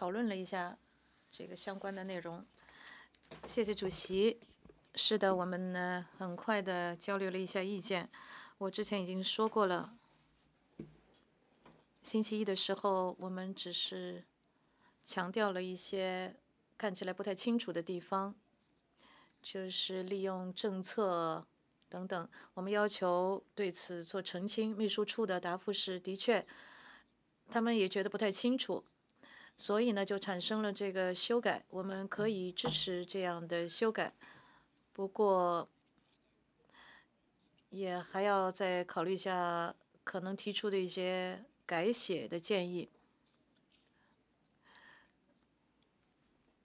讨论了一下这个相关的内容。谢谢主席。是的，我们呢很快的交流了一下意见。我之前已经说过了，星期一的时候我们只是强调了一些看起来不太清楚的地方，就是利用政策等等。我们要求对此做澄清。秘书处的答复是，的确，他们也觉得不太清楚。所以呢，就产生了这个修改，我们可以支持这样的修改，不过也还要再考虑一下可能提出的一些改写的建议。